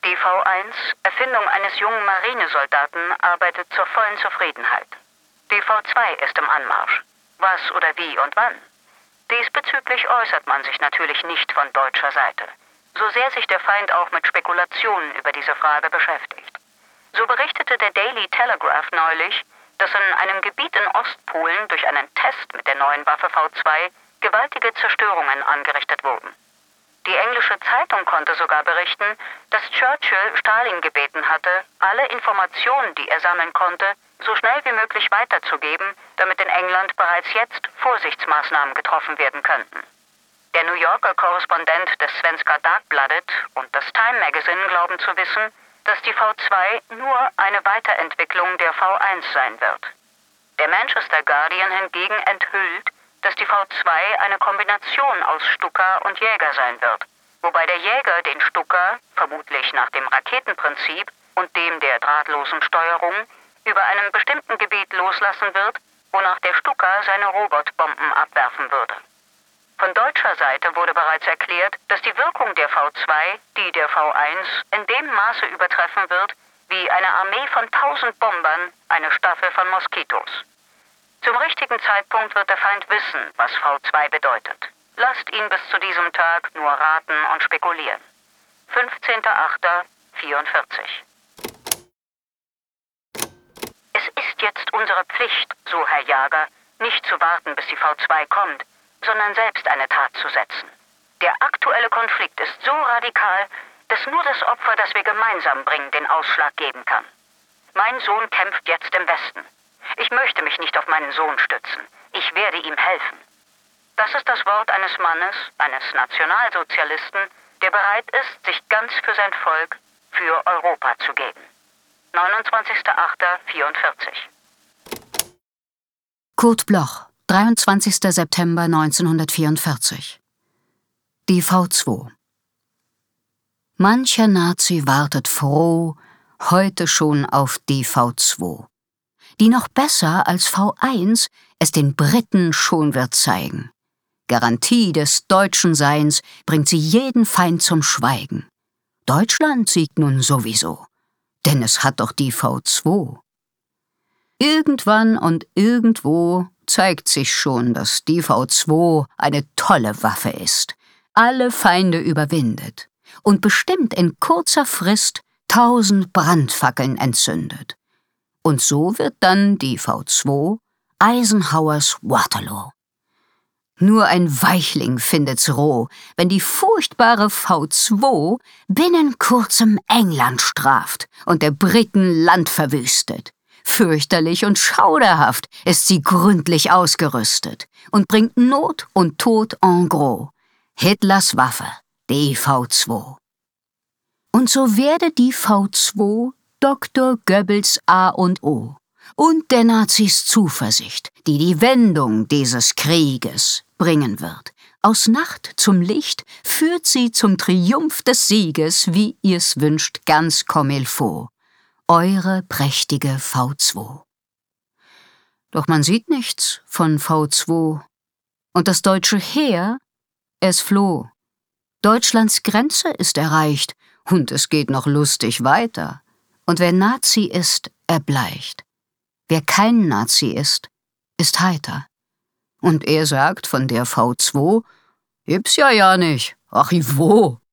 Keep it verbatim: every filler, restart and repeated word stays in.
Die V eins, Erfindung eines jungen Marinesoldaten, arbeitet zur vollen Zufriedenheit. Die V zwei ist im Anmarsch. Was oder wie und wann? Diesbezüglich äußert man sich natürlich nicht von deutscher Seite, so sehr sich der Feind auch mit Spekulationen über diese Frage beschäftigt. So berichtete der Daily Telegraph neulich, dass in einem Gebiet in Ostpolen durch einen Test mit der neuen Waffe V zwei gewaltige Zerstörungen angerichtet wurden. Die englische Zeitung konnte sogar berichten, dass Churchill Stalin gebeten hatte, alle Informationen, die er sammeln konnte, so schnell wie möglich weiterzugeben, damit in England bereits jetzt Vorsichtsmaßnahmen getroffen werden könnten. Der New Yorker Korrespondent des Svenska Dagbladet und das Time Magazine glauben zu wissen, dass die V zwei nur eine Weiterentwicklung der V eins sein wird. Der Manchester Guardian hingegen enthüllt, dass die V zwei eine Kombination aus Stuka und Jäger sein wird, wobei der Jäger den Stuka, vermutlich nach dem Raketenprinzip und dem der drahtlosen Steuerung, über einem bestimmten Gebiet loslassen wird, wonach der Stuka seine Robotbomben abwerfen würde. Von deutscher Seite wurde bereits erklärt, dass die Wirkung der V zwei die der V eins in dem Maße übertreffen wird, wie eine Armee von tausend Bombern eine Staffel von Moskitos. Zum richtigen Zeitpunkt wird der Feind wissen, was V zwei bedeutet. Lasst ihn bis zu diesem Tag nur raten und spekulieren. fünfzehnter achter vierundvierzig. Es ist jetzt unsere Pflicht, so Herr Jager, nicht zu warten, bis die V zwei kommt, sondern selbst eine Tat zu setzen. Der aktuelle Konflikt ist so radikal, dass nur das Opfer, das wir gemeinsam bringen, den Ausschlag geben kann. Mein Sohn kämpft jetzt im Westen. Ich möchte mich nicht auf meinen Sohn stützen. Ich werde ihm helfen. Das ist das Wort eines Mannes, eines Nationalsozialisten, der bereit ist, sich ganz für sein Volk, für Europa zu geben. neunundzwanzigster achter vierundvierzig. Kurt Bloch, dreiundzwanzigster September neunzehnhundertvierundvierzig. Die V zwei. Mancher Nazi wartet froh heute schon auf die V zwei, die noch besser als V eins es den Briten schon wird zeigen. Garantie des deutschen Seins bringt sie jeden Feind zum Schweigen. Deutschland siegt nun sowieso, denn es hat doch die V zwei. Irgendwann und irgendwo zeigt sich schon, dass die V zwei eine tolle Waffe ist, alle Feinde überwindet und bestimmt in kurzer Frist tausend Brandfackeln entzündet. Und so wird dann die V zwei Eisenhowers Waterloo. Nur ein Weichling findet's roh, wenn die furchtbare V zwei binnen kurzem England straft und der Briten Land verwüstet. Fürchterlich und schauderhaft ist sie gründlich ausgerüstet und bringt Not und Tod en gros. Hitlers Waffe, die V zwei. Und so werde die V zwei Doktor Goebbels A und O und der Nazis Zuversicht, die die Wendung dieses Krieges bringen wird. Aus Nacht zum Licht führt sie zum Triumph des Sieges, wie ihr's wünscht, ganz comme il faut. Eure prächtige V zwei. Doch man sieht nichts von V zwei. Und das deutsche Heer, es floh. Deutschlands Grenze ist erreicht und es geht noch lustig weiter. Und wer Nazi ist, erbleicht. Wer kein Nazi ist, ist heiter. Und er sagt von der V zwei, gibt's ja ja nicht. Ach, wo?